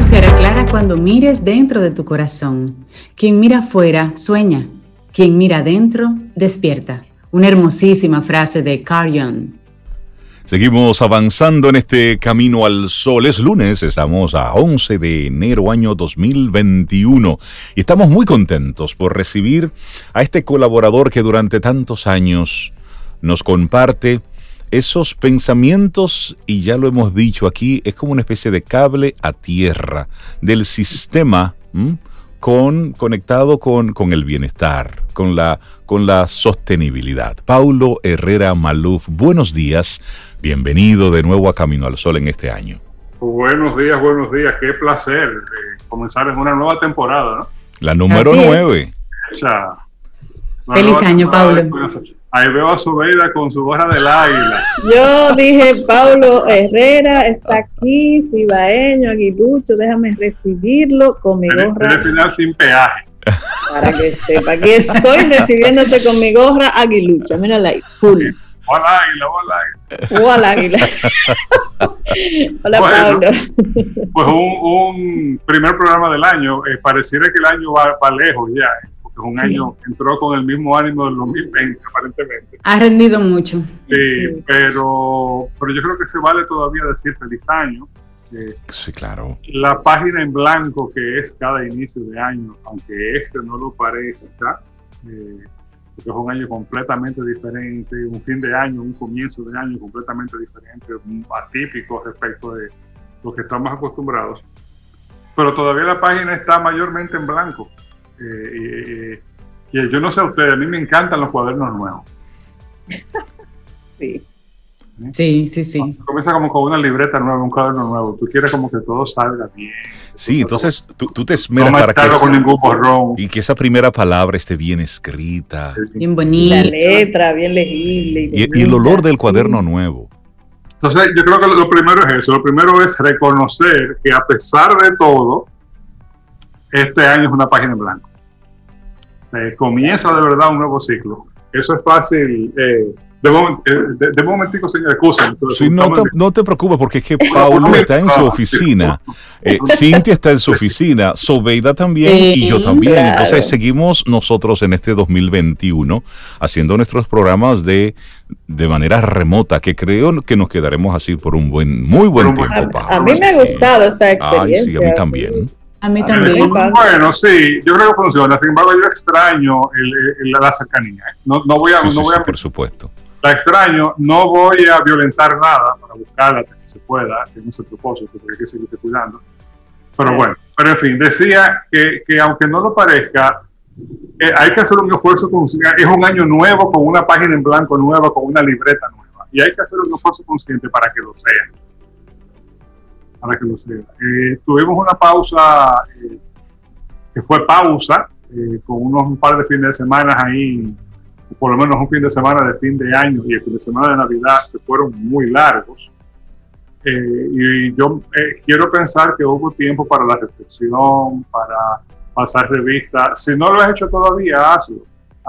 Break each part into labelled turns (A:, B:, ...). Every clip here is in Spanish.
A: visión será clara cuando mires dentro de tu corazón. Quien mira afuera, sueña. Quien mira adentro, despierta. Una hermosísima frase de Carl Jung.
B: Seguimos avanzando en este camino al sol. Es lunes, estamos a 11 de enero año 2021 y estamos muy contentos por recibir a este colaborador que durante tantos años nos comparte esos pensamientos, y ya lo hemos dicho aquí, es como una especie de cable a tierra del sistema conectado con el bienestar, con la sostenibilidad. Paulo Herrera Maluf, buenos días, bienvenido de nuevo a Camino al Sol en este año.
C: Buenos días, qué placer comenzar en una nueva temporada, ¿no?
B: La número 9.
A: Feliz año, Paulo.
C: Ahí veo a Zubeida con su gorra del águila.
D: Yo dije, Paulo Herrera está aquí, cibaeño, aguilucho, déjame recibirlo con mi gorra.
C: El final sin peaje.
D: Para que sepa que estoy recibiéndote con mi gorra aguilucha. Mírala ahí, full.
C: Hola águila.
D: Hola,
C: bueno,
D: Paulo.
C: Pues un primer programa del año. Pareciera que el año va lejos ya. Porque es un año que entró con el mismo ánimo del 2020, aparentemente.
A: Ha rendido mucho.
C: Sí, pero yo creo que se vale todavía decir feliz año.
B: Sí, claro.
C: La página en blanco que es cada inicio de año, aunque no lo parezca, porque es un año completamente diferente, un fin de año, un comienzo de año completamente diferente, atípico respecto de lo que estamos acostumbrados, pero todavía la página está mayormente en blanco. Y yo no sé a ustedes, a mí me encantan los cuadernos nuevos.
D: Sí.
A: Sí.
C: Comienza como con una libreta nueva, un cuaderno nuevo. Tú quieres como que todo salga bien.
B: Sí, entonces tú te esmeras
C: no
B: para que
C: con ningún borrón.
B: Y que esa primera palabra esté bien escrita.
A: Bien bonita.
D: La letra, bien legible.
B: Y el olor del cuaderno nuevo.
C: Entonces yo creo que lo primero es eso. Lo primero es reconocer que a pesar de todo, este año es una página en blanco. Comienza de verdad un nuevo ciclo. Eso es fácil. De momentico, señor, excusa.
B: Sí, no te preocupes, porque es que Paulo está en su oficina, Cintia está en su oficina, Sobeida también y yo también.
D: Claro.
B: Entonces seguimos nosotros en este 2021 haciendo nuestros programas de manera remota, que creo que nos quedaremos así por un muy buen tiempo, Paulo.
D: A mí me ha gustado esta experiencia.
B: Ay, sí, a mí también.
A: A mí también.
C: Bueno, sí, yo creo que funciona. Sin embargo, yo extraño la cercanía. No voy a
B: por supuesto.
C: La extraño, no voy a violentar nada para buscarla hasta que se pueda, que no es el propósito, porque hay que seguirse cuidando. Pero bueno, en fin, decía que aunque no lo parezca, hay que hacer un esfuerzo, es un año nuevo con una página en blanco nueva, con una libreta nueva, y hay que hacer un esfuerzo consciente para que lo sea. Tuvimos una pausa, que fue pausa, con un par de fines de semana ahí, por lo menos un fin de semana de fin de año y el fin de semana de Navidad, que fueron muy largos. Y yo quiero pensar que hubo tiempo para la reflexión, para pasar revista. Si no lo has hecho todavía, hazlo.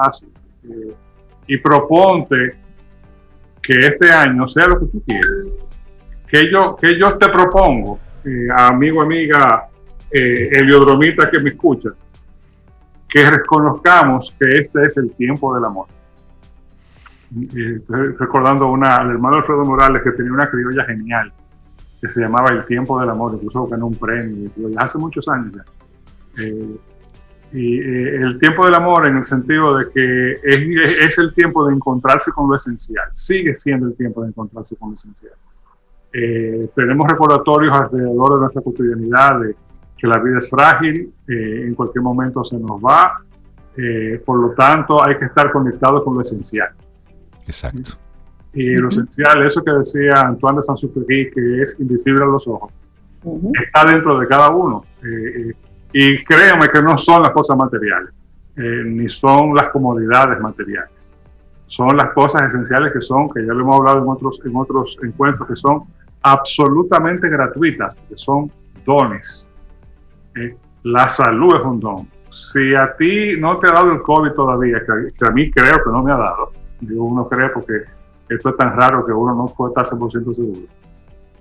C: Y proponte que este año sea lo que tú quieres. Que yo te propongo, amigo, amiga, heliodromita que me escuchas, que reconozcamos que este es el tiempo del amor. Estoy recordando al hermano Alfredo Morales, que tenía una criolla genial que se llamaba El Tiempo del Amor, incluso ganó un premio hace muchos años ya. El tiempo del amor, en el sentido de que es el tiempo de encontrarse con lo esencial, sigue siendo el tiempo de encontrarse con lo esencial. Tenemos recordatorios alrededor de nuestra cotidianidad de que la vida es frágil, en cualquier momento se nos va, por lo tanto hay que estar conectados con lo esencial.
B: Exacto.
C: Y lo esencial, eso que decía Antoine de Saint-Exupéry, que es invisible a los ojos, está dentro de cada uno. Y créanme que no son las cosas materiales, ni son las comodidades materiales. Son las cosas esenciales que ya lo hemos hablado en otros encuentros, que son absolutamente gratuitas, que son dones. La salud es un don. Si a ti no te ha dado el COVID todavía, que a mí creo que no me ha dado, uno cree porque esto es tan raro que uno no puede estar 100% seguro.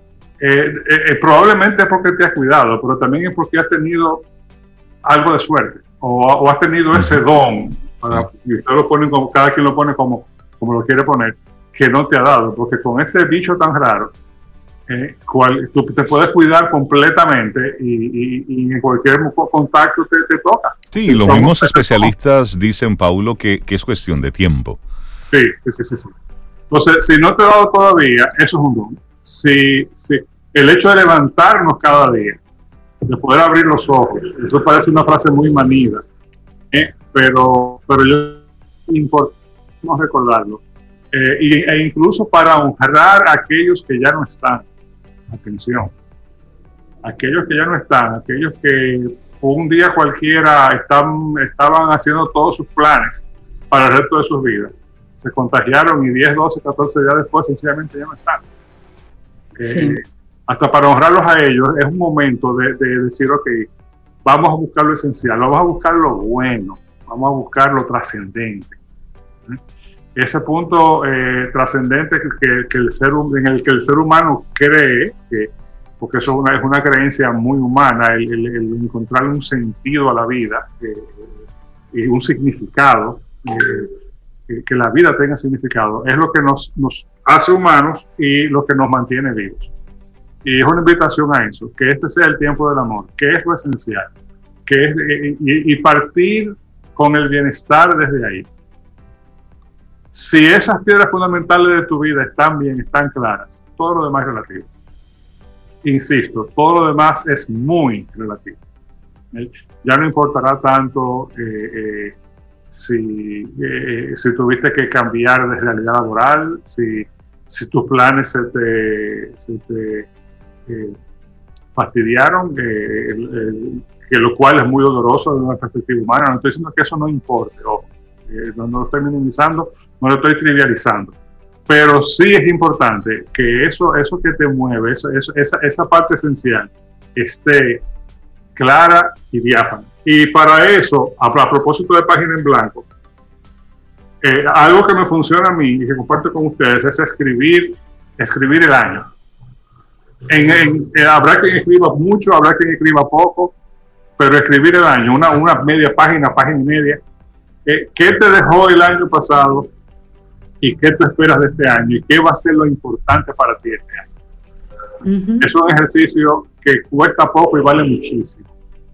C: probablemente es porque te has cuidado, pero también es porque has tenido algo de suerte o has tenido ese don, y usted lo pone como, cada quien lo pone como lo quiere poner, que no te ha dado, porque con este bicho tan raro, tú te puedes cuidar completamente y en cualquier contacto te toca.
B: Sí, los mismos especialistas dicen, Paulo, que es cuestión de tiempo.
C: Sí. Entonces, si no te ha dado todavía, eso es un don. Si el hecho de levantarnos cada día, de poder abrir los ojos, eso parece una frase muy manida, pero yo importante recordarlo, e incluso para honrar a aquellos que ya no están. Atención, aquellos que ya no están, aquellos que un día cualquiera estaban haciendo todos sus planes para el resto de sus vidas, se contagiaron y 10, 12, 14 días después sencillamente ya no están.
A: Sí.
C: Hasta para honrarlos a ellos es un momento de decir, ok, vamos a buscar lo esencial, vamos a buscar lo bueno, vamos a buscar lo trascendente. Ese punto trascendente en el que el ser humano cree, porque eso es una creencia muy humana, el encontrar un sentido a la vida y un significado, que la vida tenga significado, es lo que nos hace humanos y lo que nos mantiene vivos. Y es una invitación a eso, que este sea el tiempo del amor, que es lo esencial, y partir con el bienestar desde ahí. Si esas piedras fundamentales de tu vida están bien, están claras, todo lo demás es relativo. Insisto, todo lo demás es muy relativo. Ya no importará tanto si tuviste que cambiar de realidad laboral, si tus planes se te fastidiaron, que lo cual es muy doloroso desde una perspectiva humana. No estoy diciendo que eso no importe, ojo, no lo estoy minimizando, no lo estoy trivializando, pero sí es importante que eso que te mueve, esa parte esencial esté clara y diáfana. Y para eso, a propósito de Página en Blanco, algo que me funciona a mí y que comparto con ustedes es escribir el año. Habrá quien escriba mucho, habrá quien escriba poco, pero escribir el año, una media página y media. ¿Qué te dejó el año pasado y qué tú esperas de este año y qué va a ser lo importante para ti este año? Uh-huh. Es un ejercicio que cuesta poco y vale muchísimo.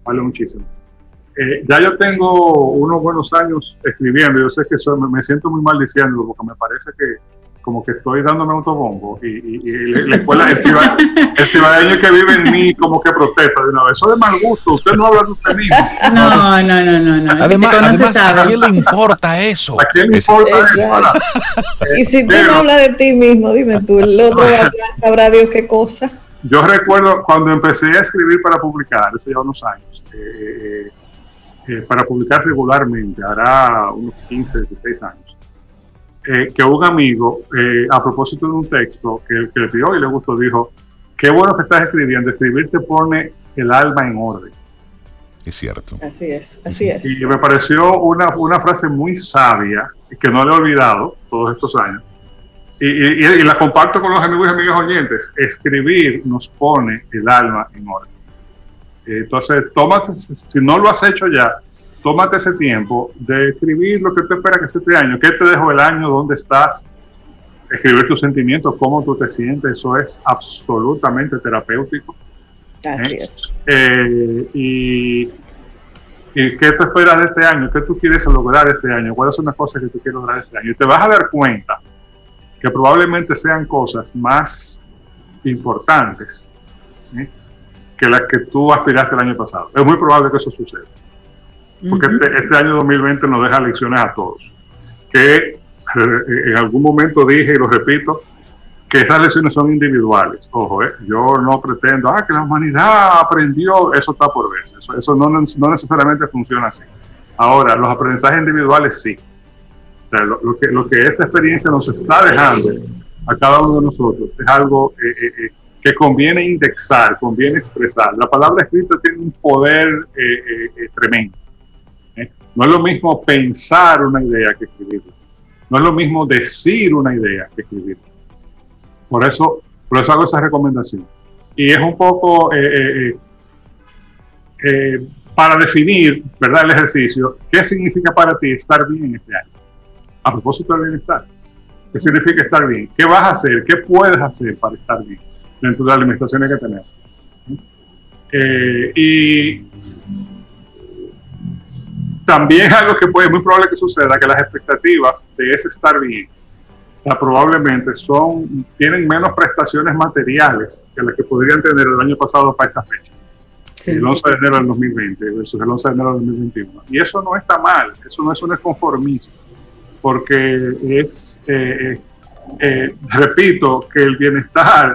C: Ya yo tengo unos buenos años escribiendo. Yo sé que me siento muy mal diciéndolo porque me parece que como que estoy dándome autobombo y la escuela, el cibaeño que vive en mí como que protesta de una vez. Eso de mal gusto, usted no habla de usted mismo.
A: No.
B: Además, ¿a quién le importa eso?
C: ¿A quién le importa eso?
D: Y si tú no hablas de ti mismo, dime tú, el otro sabrá Dios qué cosa.
C: Yo recuerdo cuando empecé a escribir para publicar, hace ya unos años, para publicar regularmente, hará unos 15, 16 años. Que un amigo, a propósito de un texto que le pidió y le gustó, dijo, qué bueno que estás escribiendo, escribir te pone el alma en orden.
B: Es cierto.
D: Así es.
C: Y me pareció una frase muy sabia, que no le he olvidado todos estos años, y la comparto con los amigos y amigas oyentes. Escribir nos pone el alma en orden. Entonces, tómate, si no lo has hecho ya, tómate ese tiempo de escribir lo que tú esperas que sea este año. ¿Qué te dejó el año? ¿Dónde estás? Escribir tus sentimientos, cómo tú te sientes. Eso es absolutamente terapéutico.
D: Así es.
C: ¿Y qué tú esperas de este año? ¿Qué tú quieres lograr este año? ¿Cuáles son las cosas que tú quieres lograr este año? Y te vas a dar cuenta que probablemente sean cosas más importantes que las que tú aspiraste el año pasado. Es muy probable que eso suceda. Porque este año 2020 nos deja lecciones a todos. Que en algún momento dije, y lo repito, que esas lecciones son individuales. Ojo, yo no pretendo, que la humanidad aprendió, eso está por verse. Eso no necesariamente funciona así. Ahora, los aprendizajes individuales sí. O sea, lo que esta experiencia nos está dejando a cada uno de nosotros es algo que conviene indexar, conviene expresar. La palabra escrita tiene un poder tremendo. No es lo mismo pensar una idea que escribirla. No es lo mismo decir una idea que escribirla. Por eso hago esa recomendación. y es un poco para definir, ¿verdad?, el ejercicio, ¿qué significa para ti estar bien este año? A propósito del bienestar, ¿qué significa estar bien? ¿Qué vas a hacer? ¿Qué puedes hacer para estar bien dentro de las limitaciones que tenemos? Y también es algo que es muy probable que suceda, que las expectativas de ese estar bien probablemente tienen menos prestaciones materiales que las que podrían tener el año pasado para esta fecha. Sí, el 11 de enero del 2020 versus el 11 de enero del 2021. Y eso no está mal, eso no es conformismo, porque repito, que el bienestar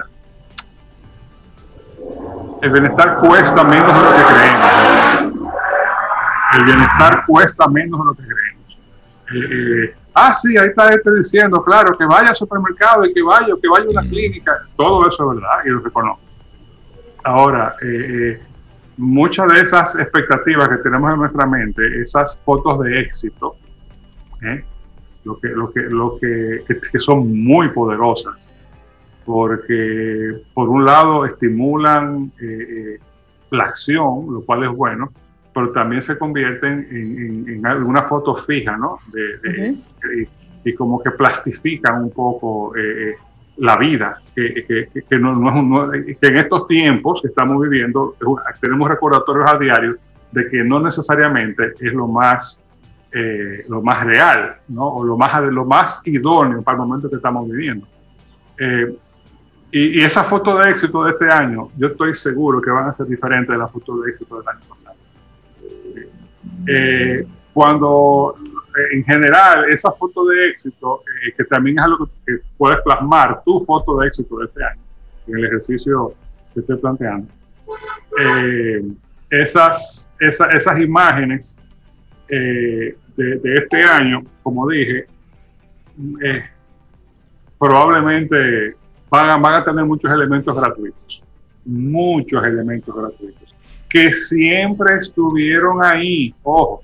C: cuesta menos de lo que creemos. El bienestar cuesta menos de lo que creemos. Sí, ahí está diciendo, claro, que vaya al supermercado y que vaya a una clínica. Todo eso es verdad y lo reconozco. Ahora, muchas de esas expectativas que tenemos en nuestra mente, esas fotos de éxito, que son muy poderosas, porque por un lado estimulan la acción, lo cual es bueno, pero también se convierten en alguna foto fija, ¿no? Y como que plastifican un poco la vida, que en estos tiempos que estamos viviendo tenemos recordatorios a diario de que no necesariamente es lo más real, ¿no? O lo más idóneo para el momento que estamos viviendo. Y esa foto de éxito de este año, yo estoy seguro que van a ser diferentes de la foto de éxito del año pasado. Cuando en general esa foto de éxito, que también es algo que puedes plasmar, tu foto de éxito de este año, en el ejercicio que estoy planteando, esas imágenes de este año, como dije, probablemente van a tener muchos elementos gratuitos, que siempre estuvieron ahí, ojo,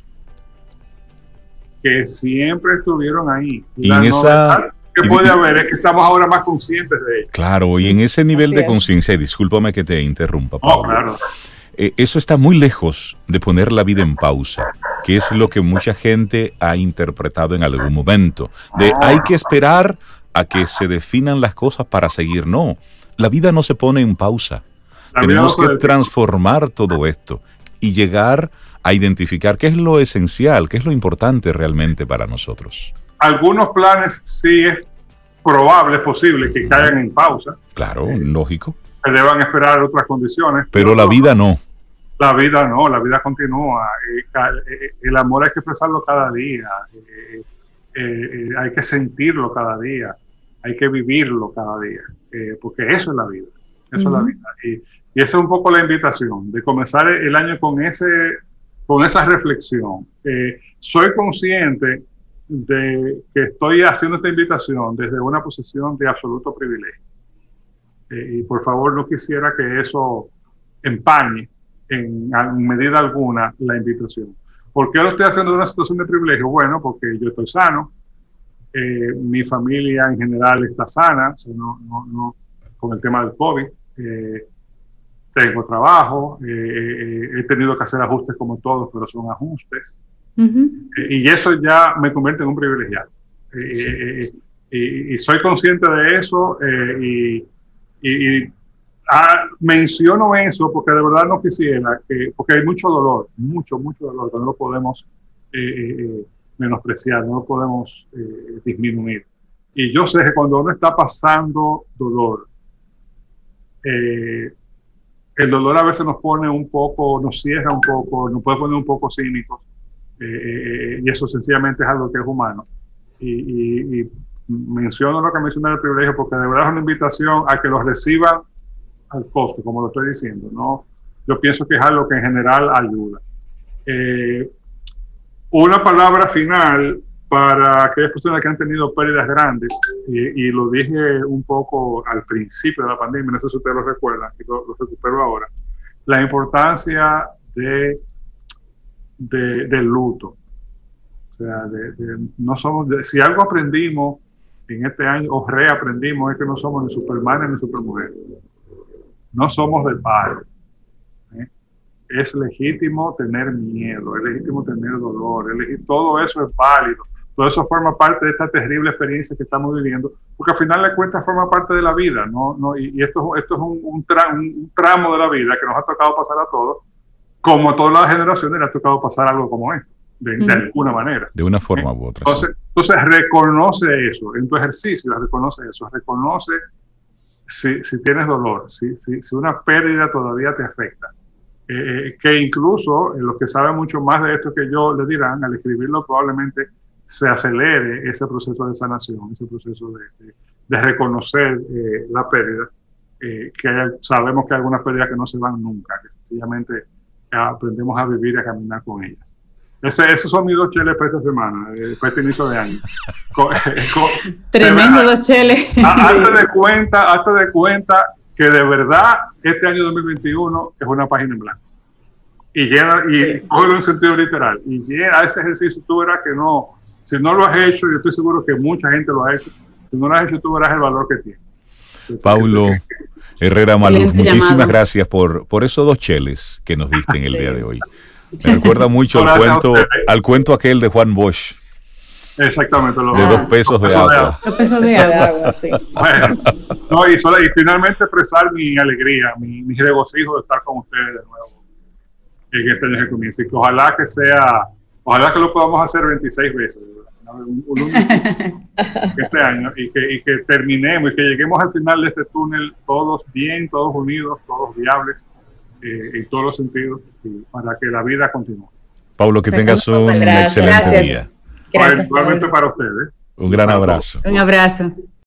C: que siempre estuvieron ahí.
B: Y en esa
C: que puede haber es que estamos ahora más conscientes de ello.
B: Claro, y en ese nivel de conciencia, y discúlpame que te interrumpa, Pablo,
C: claro.
B: Eso está muy lejos de poner la vida en pausa, que es lo que mucha gente ha interpretado en algún momento, de hay que esperar a que se definan las cosas para seguir. No, la vida no se pone en pausa. Tenemos que transformar todo esto y llegar a identificar qué es lo esencial, qué es lo importante realmente para nosotros.
C: Algunos planes sí es probable, es posible que caigan en pausa.
B: Claro, lógico.
C: Que deban esperar otras condiciones.
B: Pero la vida no.
C: La vida no, la vida continúa. El amor hay que expresarlo cada día. Hay que sentirlo cada día. Hay que vivirlo cada día. Porque eso es la vida. Eso es la vida. Y esa es un poco la invitación, de comenzar el año con esa reflexión. Soy consciente de que estoy haciendo esta invitación desde una posición de absoluto privilegio. Y por favor no quisiera que eso empañe en medida alguna la invitación. ¿Por qué lo estoy haciendo de una situación de privilegio? Bueno, porque yo estoy sano, mi familia en general está sana, o sea, no con el tema del COVID. Tengo trabajo, he tenido que hacer ajustes como todos, pero son ajustes. Y eso ya me convierte en un privilegiado. Y soy consciente de eso menciono eso porque de verdad no quisiera, porque hay mucho dolor, mucho dolor, que no lo podemos menospreciar, no lo podemos disminuir. Y yo sé que cuando uno está pasando dolor, el dolor a veces nos pone un poco, nos cierra un poco, nos puede poner un poco cínicos, y eso sencillamente es algo que es humano. Y menciono lo que mencioné del privilegio porque de verdad es una invitación a que lo reciban al costo, como lo estoy diciendo, ¿no? Yo pienso que es algo que en general ayuda. Una palabra final para aquellas personas que han tenido pérdidas grandes, y lo dije un poco al principio de la pandemia, no sé si ustedes lo recuerdan, y lo recupero ahora, la importancia del luto. O sea, no somos, si algo aprendimos en este año, o reaprendimos, es que no somos ni Superman ni Supermujer. no somos de palo. Es legítimo tener miedo, es legítimo tener dolor, todo eso es válido, todo eso forma parte de esta terrible experiencia que estamos viviendo, porque al final de cuentas forma parte de la vida, y esto es un tramo de la vida que nos ha tocado pasar a todos, como a todas las generaciones le ha tocado pasar algo como esto, de alguna manera.
B: De una forma u otra.
C: Entonces reconoce eso, en tu ejercicio reconoce eso, reconoce si tienes dolor, si una pérdida todavía te afecta. Que incluso los que saben mucho más de esto que yo le dirán, al escribirlo probablemente se acelere ese proceso de sanación, ese proceso de reconocer la pérdida, que sabemos que hay algunas pérdidas que no se van nunca, que sencillamente aprendemos a vivir y a caminar con ellas. Esos son mis 2 cheles para esta semana, para este inicio de año.
A: Tremendo 2 cheles.
C: Hazte de cuenta que de verdad este año 2021 es una página en blanco. Y cógelo en sentido literal. Y llena ese ejercicio, tú verás que no, si no lo has hecho, yo estoy seguro que mucha gente lo ha hecho. Si no lo has hecho, tú verás el valor que tiene.
B: Paulo Herrera Maluf, muchísimas gracias por esos 2 cheles que nos diste en el día de hoy. Me recuerda mucho al cuento aquel de Juan Bosch.
C: Exactamente.
B: De 2 pesos de agua.
A: 2 pesos de agua,
D: sí.
C: Bueno, y finalmente expresar mi alegría, mi regocijo de estar con ustedes de nuevo en este año que comienza. Y que ojalá que lo podamos hacer 26 veces, este año, y que terminemos y que lleguemos al final de este túnel todos bien, todos unidos, todos viables, en todos los sentidos, para que la vida continúe.
B: Paulo, que tengas un excelente día.
C: Gracias. Igualmente para ustedes.
B: Un gran abrazo.
A: Un abrazo.